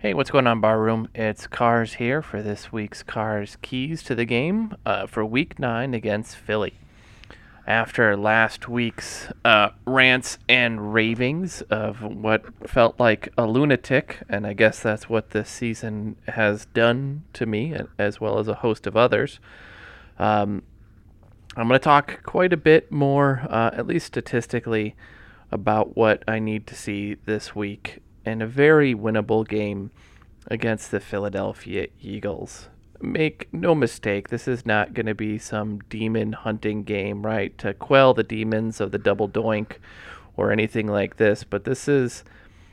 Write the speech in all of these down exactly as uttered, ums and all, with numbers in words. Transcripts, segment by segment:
Hey, what's going on, Barroom? It's Cars here for this week's Cars Keys to the Game uh, for Week nine against Philly. After last week's uh, rants and ravings of what felt like a lunatic, and I guess that's what this season has done to me, as well as a host of others, um, I'm going to talk quite a bit more, uh, at least statistically, about what I need to see this week in a very winnable game against the Philadelphia Eagles. Make no mistake, this is not going to be some demon hunting game, right? To quell the demons of the double doink or anything like this, but this is.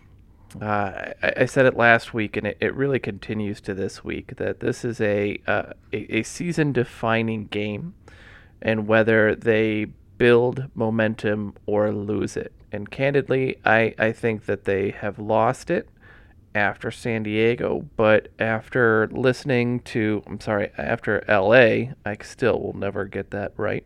Uh, I, I said it last week, and it, it really continues to this week that this is a uh, a, a season-defining game, and whether they build momentum or lose it. And candidly, I, I think that they have lost it after San Diego, but after listening to, I'm sorry, after L A, I still will never get that right.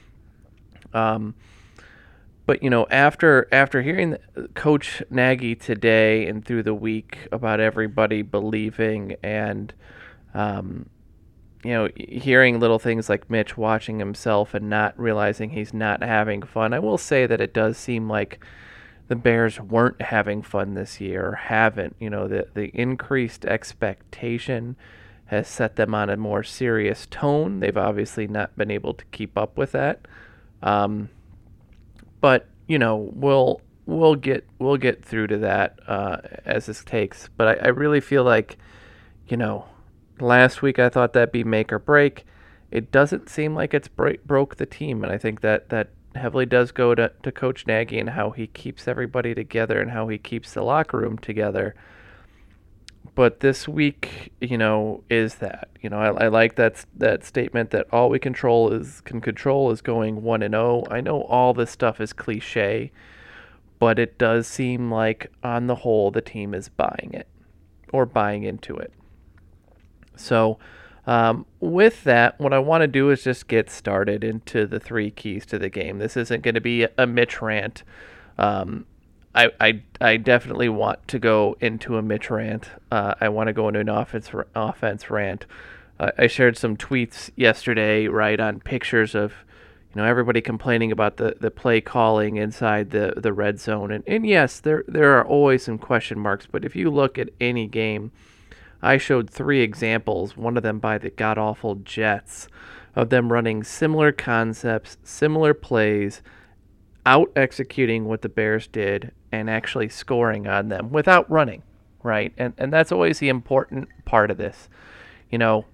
Um, but you know, after after hearing Coach Nagy today and through the week about everybody believing and um, you know, hearing little things like Mitch watching himself and not realizing he's not having fun, I will say that it does seem like the Bears weren't having fun this year or haven't. You know, the, the increased expectation has set them on a more serious tone. They've obviously not been able to keep up with that. Um, but, you know, we'll we'll get we'll get through to that uh, as this takes. But I, I really feel like, you know, last week I thought that'd be make or break. It doesn't seem like it's break, broke the team, and I think that that heavily does go to, to Coach Nagy and how he keeps everybody together and how he keeps the locker room together. But this week, you know, is that you know I, I like that that statement that all we control is can control is going one and zero. I know all this stuff is cliche, but it does seem like on the whole the team is buying it or buying into it. So, um, with that, what I want to do is just get started into the three keys to the game. This isn't going to be a Mitch rant. Um, I, I, I definitely want to go into a Mitch rant. Uh, I want to go into an offense offense rant. Uh, I shared some tweets yesterday, right, on pictures of, you know, everybody complaining about the, the play calling inside the, the red zone. And, and yes, there there are always some question marks, but if you look at any game, I showed three examples, one of them by the god-awful Jets, of them running similar concepts, similar plays, out-executing what the Bears did, and actually scoring on them without running, right? And and that's always the important part of this. You know,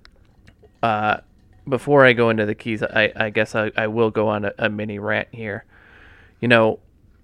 uh, before I go into the keys, I, I guess I, I will go on a, a mini rant here. You know,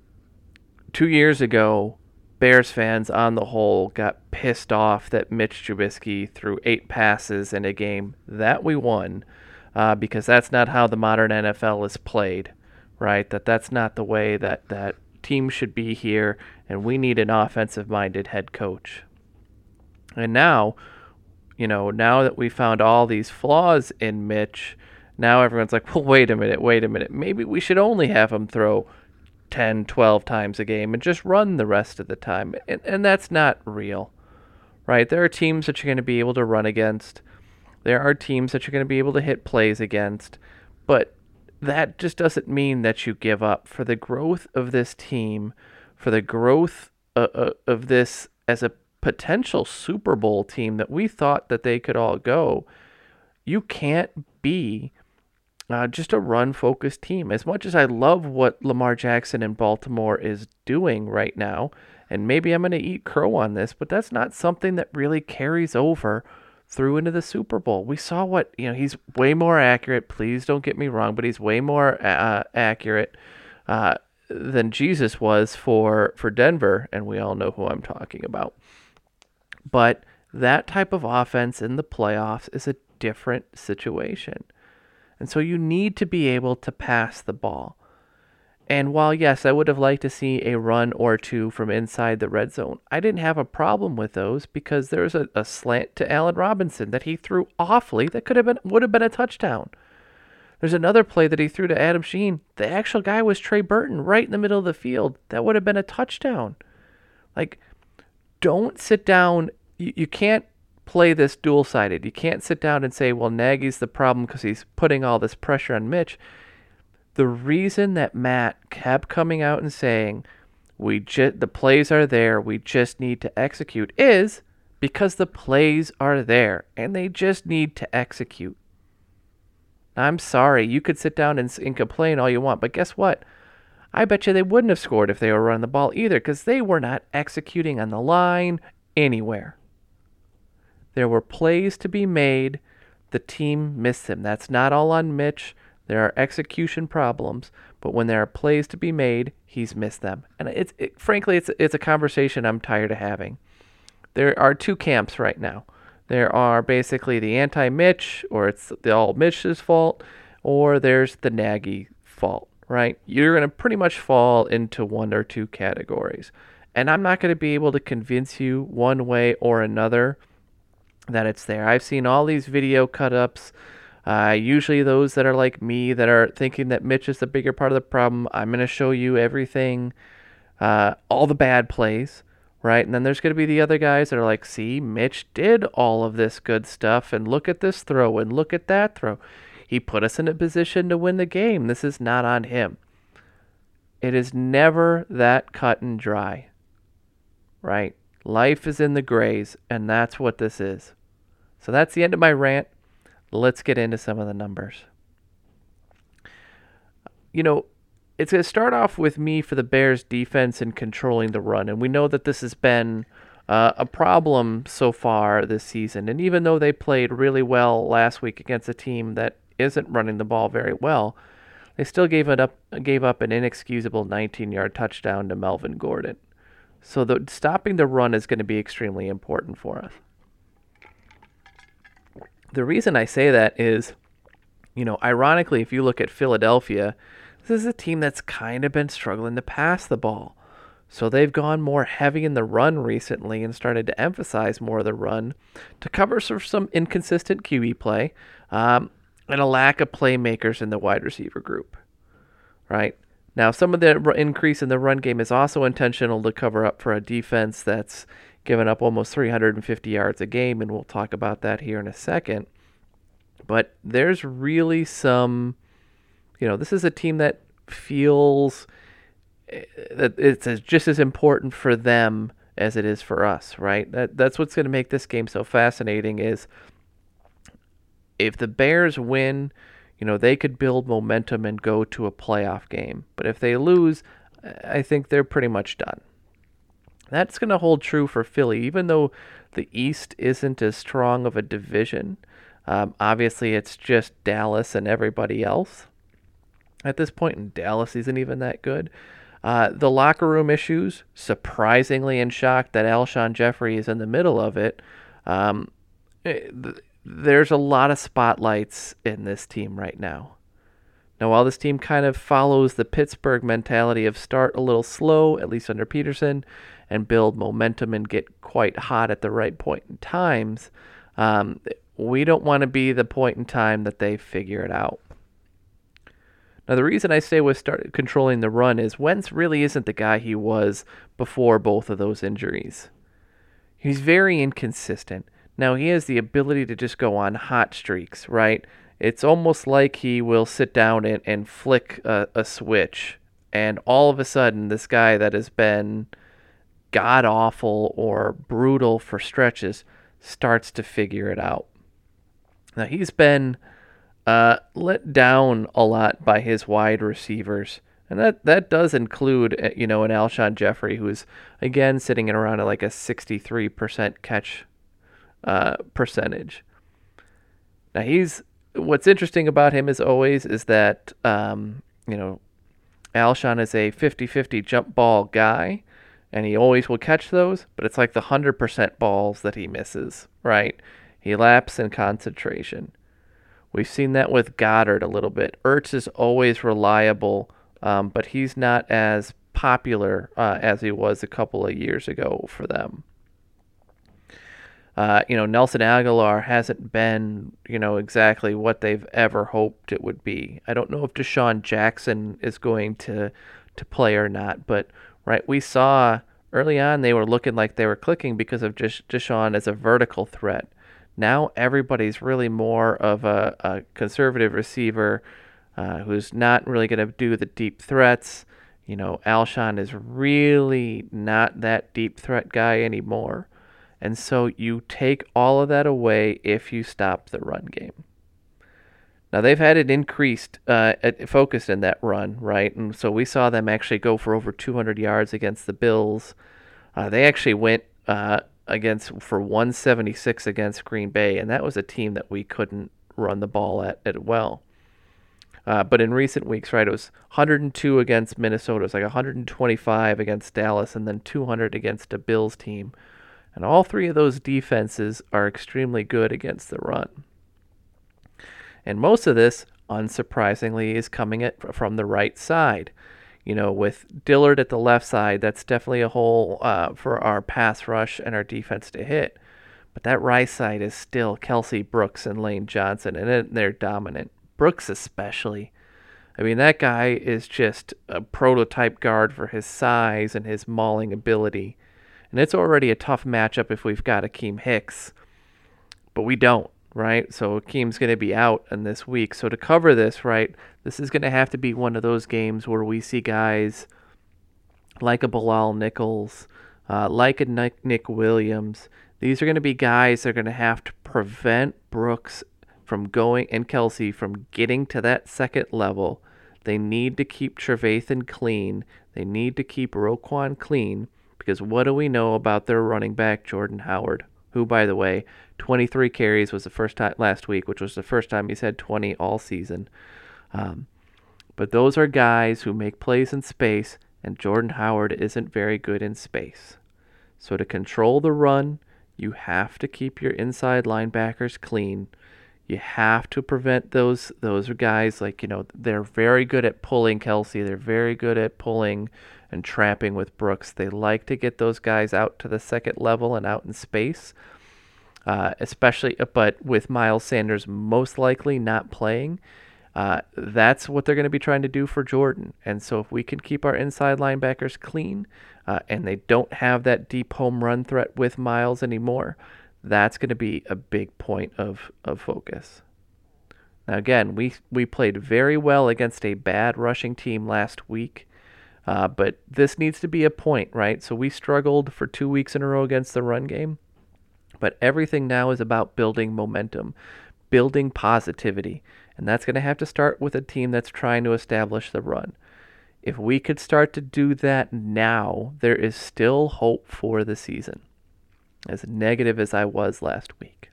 two years ago, Bears fans on the whole got pissed off that Mitch Trubisky threw eight passes in a game that we won uh, because that's not how the modern N F L is played, right? That that's not the way that, that teams should be here, and we need an offensive-minded head coach. And now, you know, now that we found all these flaws in Mitch, now everyone's like, well, wait a minute, wait a minute. Maybe we should only have him throw ten, twelve times a game and just run the rest of the time. And, and that's not real, right? There are teams that you're going to be able to run against. There are teams that you're going to be able to hit plays against. But that just doesn't mean that you give up. For the growth of this team, for the growth of, of this as a potential Super Bowl team that we thought that they could all go, you can't be Uh, just a run-focused team. As much as I love what Lamar Jackson in Baltimore is doing right now, and maybe I'm going to eat crow on this, but that's not something that really carries over through into the Super Bowl. We saw what, you know, he's way more accurate. Please don't get me wrong, but he's way more uh, accurate uh, than Jesus was for, for Denver, and we all know who I'm talking about. But that type of offense in the playoffs is a different situation. And so you need to be able to pass the ball. And while, yes, I would have liked to see a run or two from inside the red zone, I didn't have a problem with those because there was a, a slant to Allen Robinson that he threw awfully that could have been would have been a touchdown. There's another play that he threw to Adam Sheen. The actual guy was Trey Burton right in the middle of the field. That would have been a touchdown. Like, don't sit down you, you can't play this dual-sided. You can't sit down and say, well, Nagy's the problem because he's putting all this pressure on Mitch. The reason that Matt kept coming out and saying, we ju- the plays are there, we just need to execute, is because the plays are there, and they just need to execute. I'm sorry, you could sit down and, and complain all you want, but guess what? I bet you they wouldn't have scored if they were running the ball either, because they were not executing on the line anywhere. There were plays to be made. The team missed them. That's not all on Mitch. There are execution problems, but when there are plays to be made, he's missed them. And it's it, frankly, it's it's a conversation I'm tired of having. There are two camps right now. There are basically the anti-Mitch, or it's the all Mitch's fault, or there's the Nagy fault, right? You're going to pretty much fall into one or two categories. And I'm not going to be able to convince you one way or another that it's there. I've seen all these video cut-ups, uh, usually those that are like me that are thinking that Mitch is the bigger part of the problem. I'm going to show you everything, uh, all the bad plays. Right? And then there's going to be the other guys that are like, see, Mitch did all of this good stuff, and look at this throw, and look at that throw. He put us in a position to win the game. This is not on him. It is never that cut and dry. Right? Life is in the grays, and that's what this is. So that's the end of my rant. Let's get into some of the numbers. You know, it's going to start off with me for the Bears defense and controlling the run. And we know that this has been uh, a problem so far this season. And even though they played really well last week against a team that isn't running the ball very well, they still gave it up gave up an inexcusable nineteen-yard touchdown to Melvin Gordon. So the, stopping the run is going to be extremely important for us. The reason I say that is, you know, ironically, if you look at Philadelphia, this is a team that's kind of been struggling to pass the ball. So they've gone more heavy in the run recently and started to emphasize more of the run to cover some inconsistent Q B play um, and a lack of playmakers in the wide receiver group. Right? Now, some of the increase in the run game is also intentional to cover up for a defense that's given up almost three hundred fifty yards a game, and we'll talk about that here in a second. But there's really some... You know, this is a team that feels that it's just as important for them as it is for us, right? That that's what's going to make this game so fascinating is if the Bears win, you know, they could build momentum and go to a playoff game. But if they lose, I think they're pretty much done. That's going to hold true for Philly, even though the East isn't as strong of a division. Um, obviously, it's just Dallas and everybody else. At this point in Dallas isn't even that good. Uh, the locker room issues, surprisingly in shock that Alshon Jeffrey is in the middle of it. Um, there's a lot of spotlights in this team right now. Now, while this team kind of follows the Pittsburgh mentality of start a little slow, at least under Peterson, and build momentum and get quite hot at the right point in times, um, we don't want to be the point in time that they figure it out. Now, the reason I say with start controlling the run is Wentz really isn't the guy he was before both of those injuries. He's very inconsistent. Now, he has the ability to just go on hot streaks, right? It's almost like he will sit down and, and flick a, a switch, and all of a sudden, this guy that has been god-awful or brutal for stretches starts to figure it out. Now, he's been... Uh, let down a lot by his wide receivers. And that, that does include, you know, an Alshon Jeffrey, who is, again, sitting at around like a sixty-three percent catch uh, percentage. Now, he's, what's interesting about him as always is that, um, you know, Alshon is a fifty-fifty jump ball guy, and he always will catch those, but it's like the one hundred percent balls that he misses, right? He laps in concentration. We've seen that with Goddard a little bit. Ertz is always reliable, um, but he's not as popular uh, as he was a couple of years ago for them. Uh, you know, Nelson Aguilar hasn't been, you know, exactly what they've ever hoped it would be. I don't know if Deshaun Jackson is going to to play or not, but right, we saw Early on, they were looking like they were clicking because of just Deshaun as a vertical threat. Now everybody's really more of a, a conservative receiver uh, who's not really going to do the deep threats. You know, Alshon is really not that deep threat guy anymore. And so you take all of that away if you stop the run game. Now they've had it increased, uh, focused in that run, right? And so we saw them actually go for over two hundred yards against the Bills. Uh, they actually went uh, against for one seventy-six against Green Bay, and that was a team that we couldn't run the ball at, at well. Uh, but in recent weeks, right, it was one hundred two against Minnesota. It was like one hundred twenty-five against Dallas, and then two hundred against a Bills team. And all three of those defenses are extremely good against the run. And most of this, unsurprisingly, is coming at, from the right side. You know, with Dillard at the left side, that's definitely a hole uh, for our pass rush and our defense to hit. But that right side is still Kelsey Brooks and Lane Johnson, and they're dominant. Brooks especially. I mean, that guy is just a prototype guard for his size and his mauling ability. And it's already a tough matchup if we've got Akeem Hicks. But we don't. Right? So Akeem's going to be out in this week. So to cover this, right, this is going to have to be one of those games where we see guys like a Bilal Nichols, uh, like a Nick, Nick Williams. These are going to be guys that are going to have to prevent Brooks from going and Kelsey from getting to that second level. They need to keep Trevathan clean. They need to keep Roquan clean because what do we know about their running back, Jordan Howard? Who, by the way, twenty-three carries was the first time last week, which was the first time he's had twenty all season. Um, but those are guys who make plays in space, and Jordan Howard isn't very good in space. So to control the run, you have to keep your inside linebackers clean. You have to prevent those those guys, like, you know, they're very good at pulling Kelsey. They're very good at pulling and trapping with Brooks. They like to get those guys out to the second level and out in space, uh, especially, but with Miles Sanders most likely not playing, uh, that's what they're going to be trying to do for Jordan. And so if we can keep our inside linebackers clean uh, and they don't have that deep home run threat with Miles anymore, that's going to be a big point of, of focus. Now, again, we, we played very well against a bad rushing team last week. Uh, but this needs to be a point, right? So we struggled for two weeks in a row against the run game. But everything now is about building momentum, building positivity. And that's going to have to start with a team that's trying to establish the run. If we could start to do that now, there is still hope for the season, as negative as I was last week.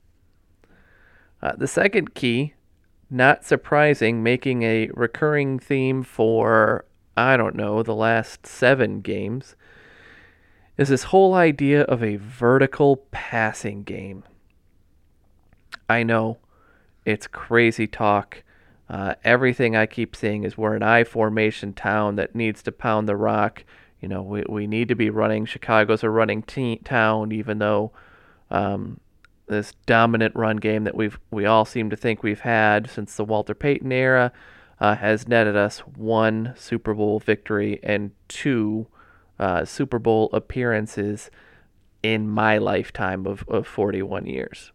Uh, the second key, not surprising, making a recurring theme for I don't know, the last seven games, is this whole idea of a vertical passing game. I know, it's crazy talk. Uh, everything I keep saying is we're an I formation town that needs to pound the rock. You know, we we need to be running. Chicago's a running te- town, even though um, this dominant run game that we've we all seem to think we've had since the Walter Payton era Uh, has netted us one Super Bowl victory and two uh, Super Bowl appearances in my lifetime of, of forty-one years.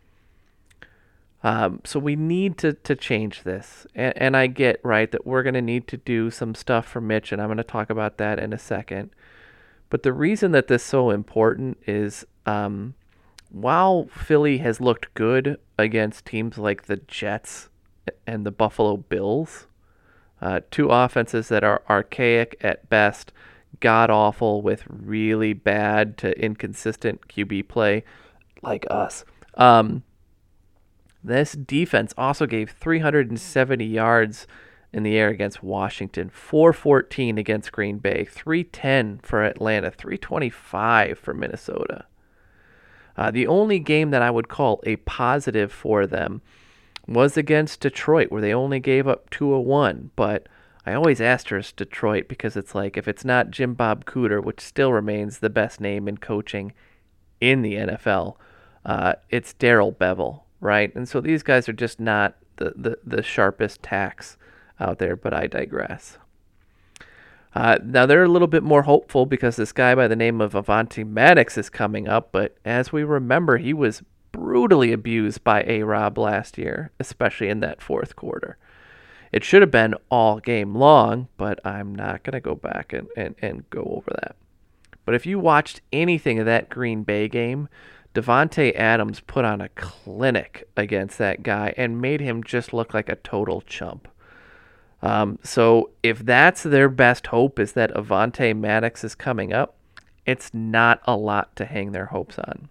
Um, so we need to, to change this. And, and I get, right, that we're going to need to do some stuff for Mitch, and I'm going to talk about that in a second. But the reason that this is so important is um, while Philly has looked good against teams like the Jets and the Buffalo Bills, uh, two offenses that are archaic at best, god-awful with really bad to inconsistent Q B play like us. Um, this defense also gave three hundred seventy yards in the air against Washington, four fourteen against Green Bay, three ten for Atlanta, three twenty-five for Minnesota. Uh, the only game that I would call a positive for them was against Detroit, where they only gave up two oh one. But I always asterisk Detroit because it's like, if it's not Jim Bob Cooter, which still remains the best name in coaching in the N F L, uh, it's Darrell Bevell, right? And so these guys are just not the, the, the sharpest tacks out there, but I digress. Uh, now they're a little bit more hopeful because this guy by the name of Avonte Maddox is coming up, but as we remember, he was brutally abused by A-Rob last year, especially in that fourth quarter. It should have been all game long, but I'm not going to go back and, and, and go over that. But if you watched anything of that Green Bay game, Davante Adams put on a clinic against that guy and made him just look like a total chump. Um, so if that's their best hope is that Avonte Maddox is coming up, it's not a lot to hang their hopes on.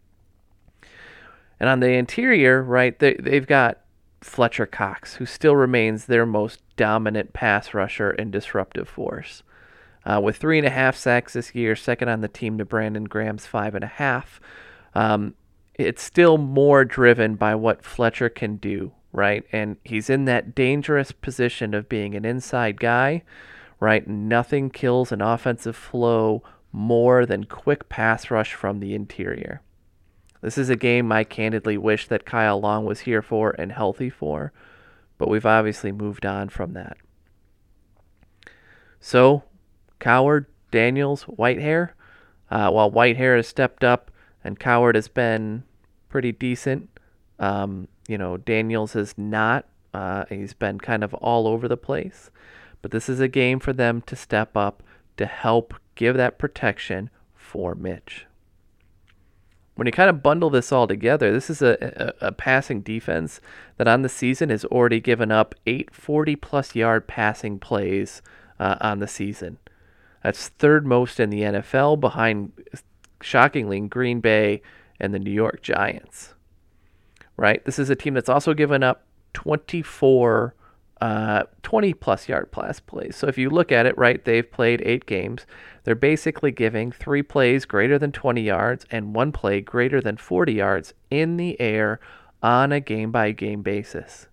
And on the interior, right, they, they've got Fletcher Cox, who still remains their most dominant pass rusher and disruptive force. Uh, with three and a half sacks this year, second on the team to Brandon Graham's five and a half. Um, it's still more driven by what Fletcher can do, right? And he's in that dangerous position of being an inside guy, right? Nothing kills an offensive flow more than quick pass rush from the interior. This is a game I candidly wish that Kyle Long was here for and healthy for, but we've obviously moved on from that. So, Coward, Daniels, Whitehair. Uh, while Whitehair has stepped up and Coward has been pretty decent, um, you know, Daniels has not. Uh, he's been kind of all over the place. But this is a game for them to step up to help give that protection for Mitch. When you kind of bundle this all together, this is a, a, a passing defense that on the season has already given up eight forty-plus yard passing plays uh, on the season. That's third most in the N F L behind, shockingly, Green Bay and the New York Giants. Right? This is a team that's also given up twenty-four, uh, twenty-plus yard pass plays. So if you look at it, right, they've played eight games. They're basically giving three plays greater than twenty yards and one play greater than forty yards in the air on a game-by-game basis.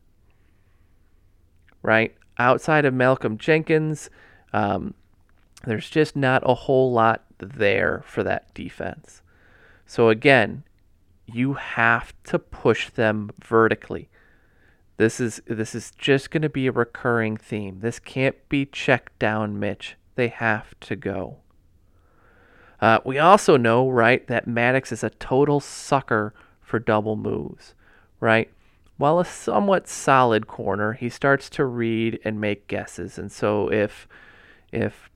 Right? Outside of Malcolm Jenkins, um, there's just not a whole lot there for that defense. So again, you have to push them vertically. This is this is just going to be a recurring theme. This can't be check down Mitch. They have to go. Uh, we also know, right, that Maddox is a total sucker for double moves, right? While a somewhat solid corner, he starts to read and make guesses. And so if if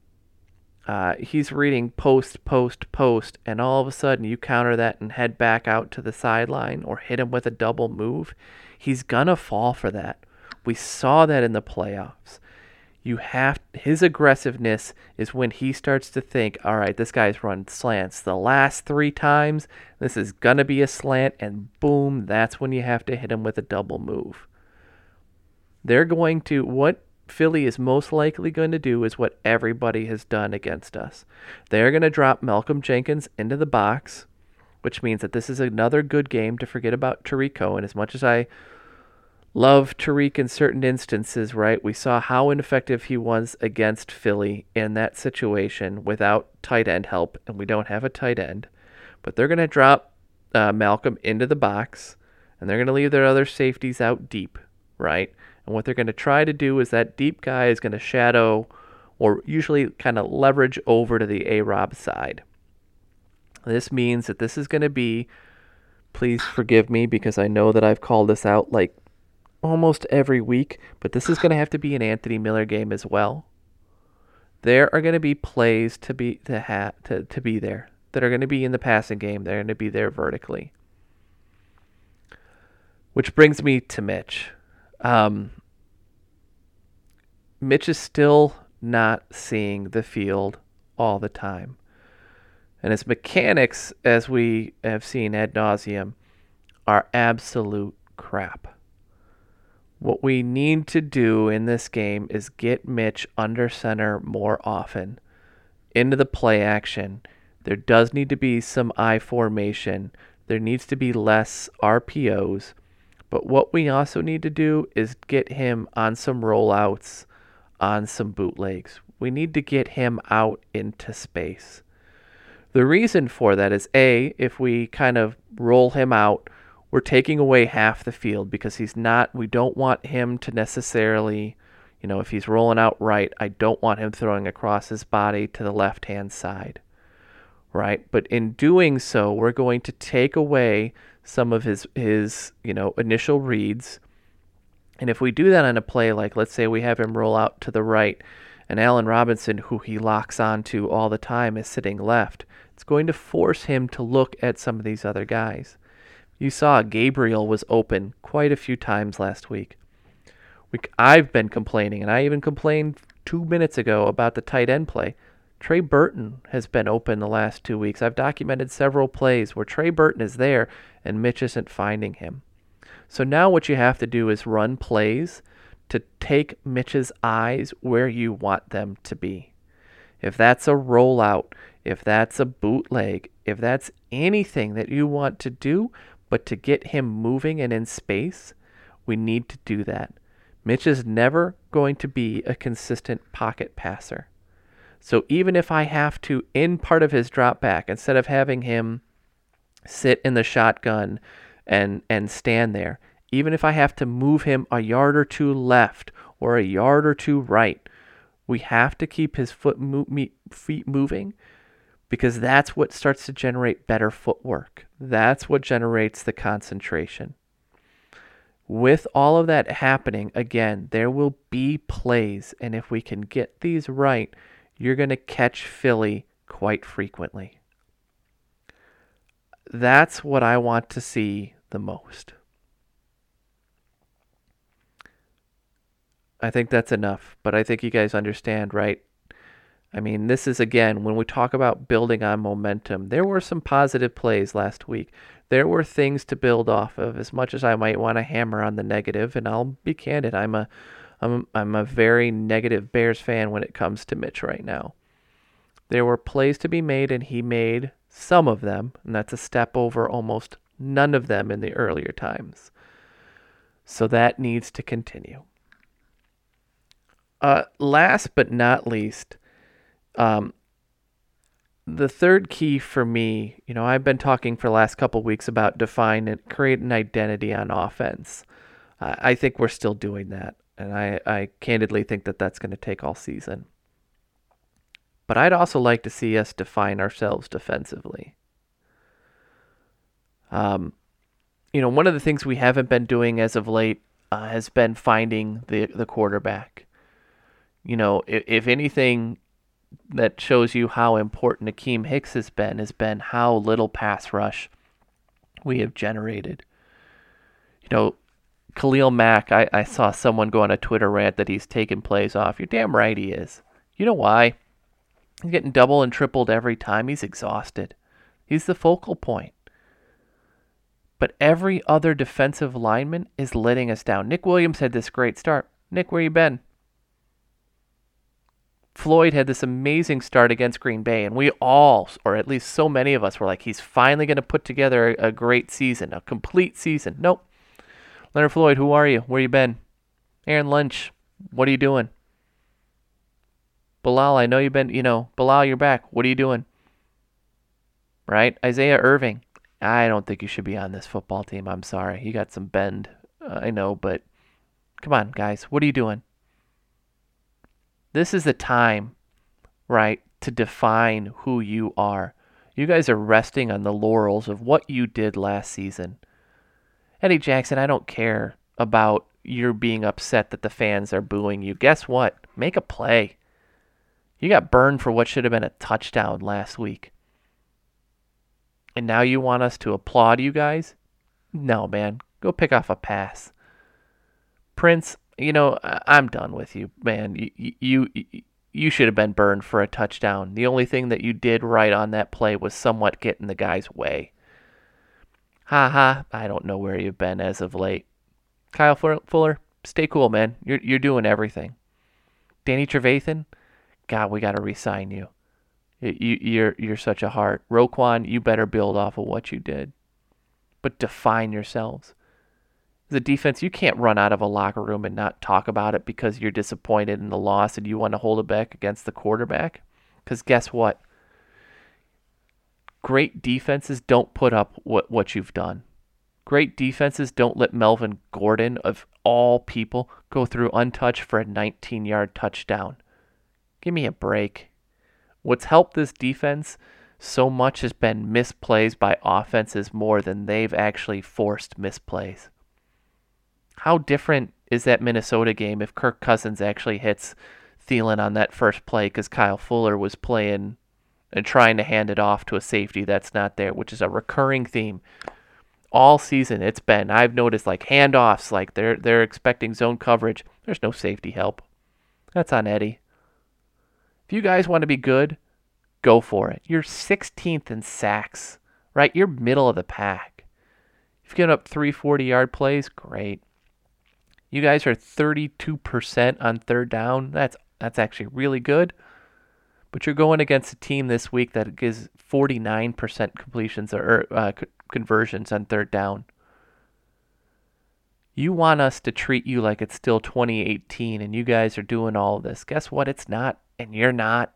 uh, he's reading post, post, post, and all of a sudden you counter that and head back out to the sideline or hit him with a double move, he's going to fall for that. We saw that in the playoffs. You have his aggressiveness is when he starts to think, all right, this guy's run slants the last three times. This is going to be a slant, and boom, that's when you have to hit him with a double move. They're going to, what Philly is most likely going to do is what everybody has done against us. They're going to drop Malcolm Jenkins into the box, which means that this is another good game to forget about Tariq Cohen. As much as I love Tariq in certain instances, right? We saw how ineffective he was against Philly in that situation without tight end help, and we don't have a tight end. But they're going to drop uh, Malcolm into the box, and they're going to leave their other safeties out deep, right? And what they're going to try to do is that deep guy is going to shadow or usually kind of leverage over to the A-Rob side. This means that this is going to be, please forgive me because I know that I've called this out like almost every week, but this is going to have to be an Anthony Miller game as well. There are going to be plays to be to ha- to, to be there that are going to be in the passing game. They're going to be there vertically. Which brings me to Mitch. Um, Mitch is still not seeing the field all the time. And his mechanics, as we have seen ad nauseum, are absolute crap. What we need to do in this game is get Mitch under center more often, into the play action. There does need to be some I formation. There needs to be less R P Os. But what we also need to do is get him on some rollouts, on some bootlegs. We need to get him out into space. The reason for that is, A, if we kind of roll him out, we're taking away half the field because he's not, we don't want him to necessarily, You know, if he's rolling out right, I don't want him throwing across his body to the left-hand side, right? But in doing so, we're going to take away some of his, his you know, initial reads. And if we do that on a play, like let's say we have him roll out to the right, and Allen Robinson, who he locks onto all the time, is sitting left, it's going to force him to look at some of these other guys. You saw Gabriel was open quite a few times last week. We, I've been complaining, and I even complained two minutes ago about the tight end play. Trey Burton has been open the last two weeks. I've documented several plays where Trey Burton is there and Mitch isn't finding him. So now what you have to do is run plays to take Mitch's eyes where you want them to be. If that's a rollout, if that's a bootleg, if that's anything that you want to do, but to get him moving and in space, we need to do that. Mitch is never going to be a consistent pocket passer. So even if I have to, in part of his drop back, instead of having him sit in the shotgun and and stand there, even if I have to move him a yard or two left or a yard or two right, we have to keep his foot mo- me- feet moving, because that's what starts to generate better footwork. That's what generates the concentration. With all of that happening, again, there will be plays, and if we can get these right, you're going to catch Philly quite frequently. That's what I want to see the most. I think that's enough, but I think you guys understand, right? I mean, this is, again, when we talk about building on momentum, there were some positive plays last week. There were things to build off of, as much as I might want to hammer on the negative, and I'll be candid, I'm a, I'm, I'm a very negative Bears fan when it comes to Mitch right now. There were plays to be made, and he made some of them, and that's a step over almost none of them in the earlier times. So that needs to continue. Uh, last but not least, um, the third key for me, you know, I've been talking for the last couple of weeks about define and create an identity on offense. Uh, I think we're still doing that, and I, I candidly think that that's going to take all season. But I'd also like to see us define ourselves defensively. Um, you know, one of the things we haven't been doing as of late uh, has been finding the, the quarterback. You know, if, if anything that shows you how important Akeem Hicks has been, has been how little pass rush we have generated. You know, Khalil Mack, I, I saw someone go on a Twitter rant that he's taking plays off. You're damn right he is. You know why? He's getting double and tripled every time. He's exhausted. He's the focal point. But every other defensive lineman is letting us down. Nick Williams had this great start. Nick, where you been? Floyd had this amazing start against Green Bay, and we all, or at least so many of us, were like, he's finally going to put together a, a great season, a complete season. Nope. Leonard Floyd, who are you? Where you been? Aaron Lynch, what are you doing? Bilal, I know you've been, you know, Bilal, you're back. What are you doing? Right? Isaiah Irving, I don't think you should be on this football team. I'm sorry. You got some bend, uh, I know, but come on, guys. What are you doing? This is the time, right, to define who you are. You guys are resting on the laurels of what you did last season. Eddie Jackson, I don't care about your being upset that the fans are booing you. Guess what? Make a play. You got burned for what should have been a touchdown last week. And now you want us to applaud you guys? No, man. Go pick off a pass. Prince, you know, I'm done with you, man. You, you, you should have been burned for a touchdown. The only thing that you did right on that play was somewhat get in the guy's way. Ha ha, I don't know where you've been as of late. Kyle Fuller, stay cool, man. You're you're doing everything. Danny Trevathan, God, we got to re-sign you. You, you're you're such a heart. Roquan, you better build off of what you did. But define yourselves. As a defense, you can't run out of a locker room and not talk about it because you're disappointed in the loss and you want to hold it back against the quarterback. Because guess what? Great defenses don't put up what, what you've done. Great defenses don't let Melvin Gordon, of all people, go through untouched for a nineteen-yard touchdown. Give me a break. What's helped this defense so much has been misplays by offenses more than they've actually forced misplays. How different is that Minnesota game if Kirk Cousins actually hits Thielen on that first play because Kyle Fuller was playing and trying to hand it off to a safety that's not there, which is a recurring theme all season. It's been, I've noticed, like handoffs, like they're they're expecting zone coverage. There's no safety help. That's on Eddie. If you guys want to be good, go for it. You're sixteenth in sacks, right? You're middle of the pack. If you get up three forty-yard plays, great. You guys are thirty-two percent on third down. That's that's actually really good. But you're going against a team this week that gives forty-nine percent completions or uh, conversions on third down. You want us to treat you like it's still twenty eighteen and you guys are doing all of this. Guess what? It's not, and you're not.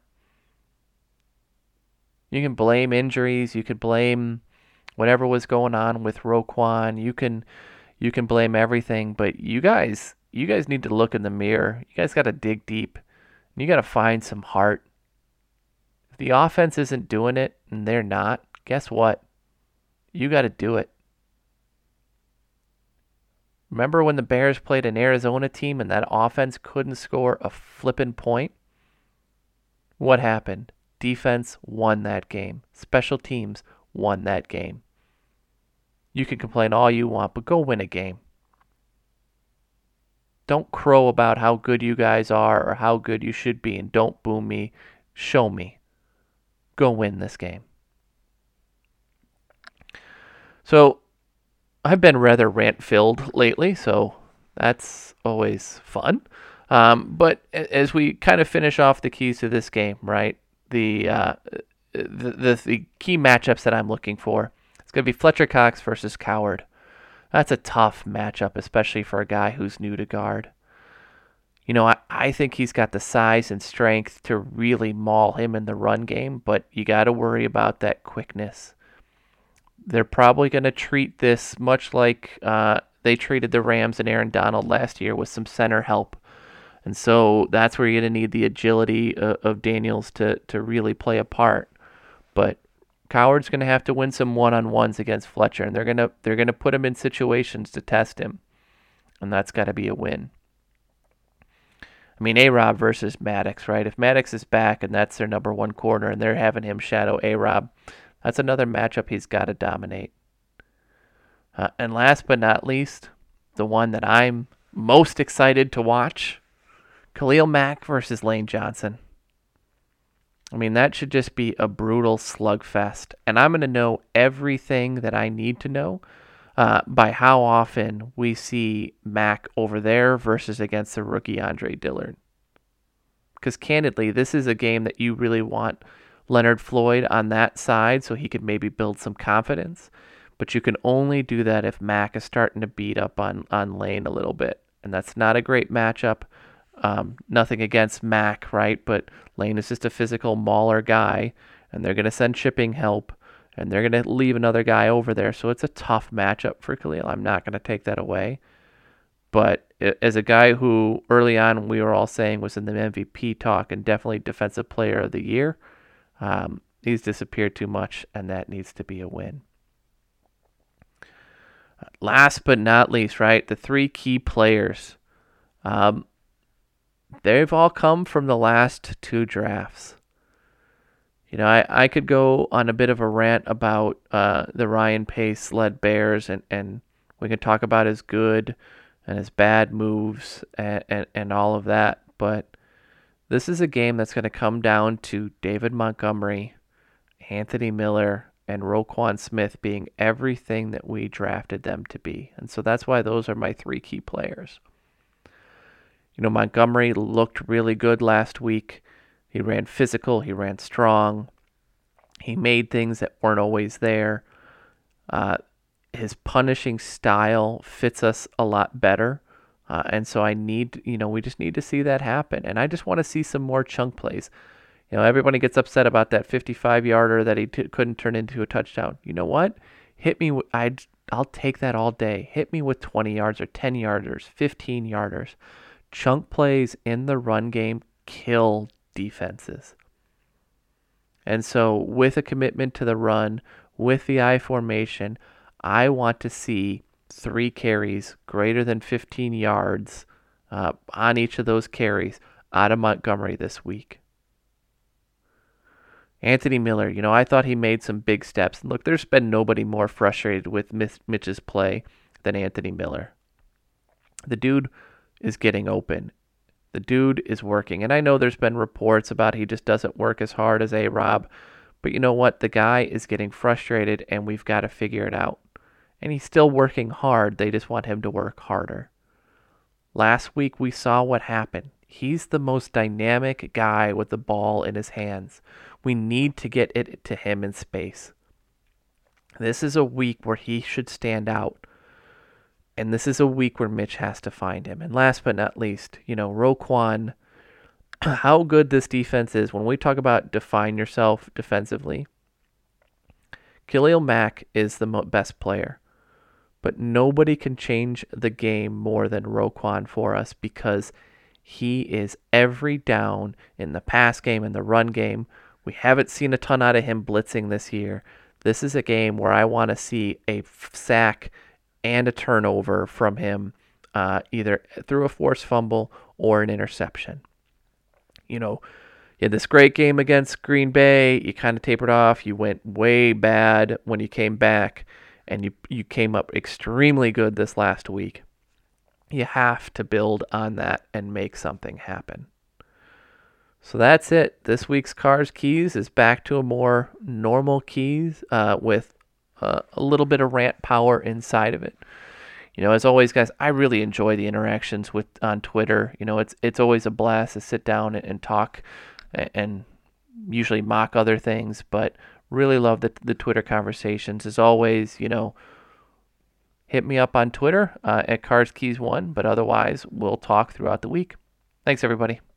You can blame injuries. You could blame whatever was going on with Roquan. You can you can blame everything, but you guys you guys need to look in the mirror. You guys got to dig deep. You got to find some heart. If the offense isn't doing it and they're not, guess what? You got to do it. Remember when the Bears played an Arizona team and that offense couldn't score a flippin' point? What happened? Defense won that game. Special teams won that game. You can complain all you want, but go win a game. Don't crow about how good you guys are or how good you should be, and don't boo me. Show me. Go win this game. So, I've been rather rant-filled lately, so that's always fun. Um, but as we kind of finish off the keys to this game, right, the, uh, the, the the key matchups that I'm looking for, it's going to be Fletcher Cox versus Coward. That's a tough matchup, especially for a guy who's new to guard. You know, I, I think he's got the size and strength to really maul him in the run game, but you got to worry about that quickness. They're probably going to treat this much like uh, they treated the Rams and Aaron Donald last year with some center help. And so that's where you're going to need the agility of, of Daniels to, to really play a part. But Coward's going to have to win some one-on-ones against Fletcher, and they're going to they're going to put him in situations to test him. And that's got to be a win. I mean, A-Rob versus Maddox, right? If Maddox is back and that's their number one corner and they're having him shadow A-Rob, that's another matchup he's got to dominate. Uh, and last but not least, the one that I'm most excited to watch, Khalil Mack versus Lane Johnson. I mean, that should just be a brutal slugfest. And I'm going to know everything that I need to know uh, by how often we see Mack over there versus against the rookie Andre Dillard. Because candidly, this is a game that you really want Leonard Floyd on that side so he could maybe build some confidence. But you can only do that if Mack is starting to beat up on, on Lane a little bit. And that's not a great matchup. Um, nothing against Mack, right? But Lane is just a physical mauler guy. And they're going to send shipping help. And they're going to leave another guy over there. So it's a tough matchup for Khalil. I'm not going to take that away. But as a guy who early on we were all saying was in the M V P talk and definitely Defensive Player of the Year, Um, he's disappeared too much, and that needs to be a win. Uh, last but not least, right, the three key players. Um, they've all come from the last two drafts. You know, I, I could go on a bit of a rant about uh, the Ryan Pace-led Bears, and, and we can talk about his good and his bad moves and, and, and all of that, but this is a game that's going to come down to David Montgomery, Anthony Miller, and Roquan Smith being everything that we drafted them to be. And so that's why those are my three key players. You know, Montgomery looked really good last week. He ran physical. He ran strong. He made things that weren't always there. Uh, his punishing style fits us a lot better. Uh, and so I need, you know, we just need to see that happen. And I just want to see some more chunk plays. You know, everybody gets upset about that fifty-five yarder that he t- couldn't turn into a touchdown. You know what? Hit me. I'd, I'll take that all day. Hit me with twenty yards or ten yarders, fifteen yarders. Chunk plays in the run game kill defenses. And so with a commitment to the run, with the I formation, I want to see three carries greater than fifteen yards uh, on each of those carries out of Montgomery this week. Anthony Miller, you know, I thought he made some big steps. And look, there's been nobody more frustrated with Mitch's play than Anthony Miller. The dude is getting open. The dude is working. And I know there's been reports about he just doesn't work as hard as A-Rob. But you know what? The guy is getting frustrated, and we've got to figure it out. And he's still working hard. They just want him to work harder. Last week, we saw what happened. He's the most dynamic guy with the ball in his hands. We need to get it to him in space. This is a week where he should stand out. And this is a week where Mitch has to find him. And last but not least, you know, Roquan, how good this defense is. When we talk about define yourself defensively, Khalil Mack is the best player. But nobody can change the game more than Roquan for us because he is every down in the pass game and the run game. We haven't seen a ton out of him blitzing this year. This is a game where I want to see a sack and a turnover from him, uh, either through a forced fumble or an interception. You know, you had this great game against Green Bay. You kind of tapered off. You went way bad when you came back, and you you came up extremely good this last week. You have to build on that and make something happen. So that's it. This week's Cars Keys is back to a more normal keys uh, with uh, a little bit of rant power inside of it. You know, as always, guys, I really enjoy the interactions with on Twitter. You know, it's it's always a blast to sit down and, and talk and, and usually mock other things, but really love the the Twitter conversations. As always, you know, hit me up on Twitter uh, at Cars Keys one, but otherwise, we'll talk throughout the week. Thanks, everybody.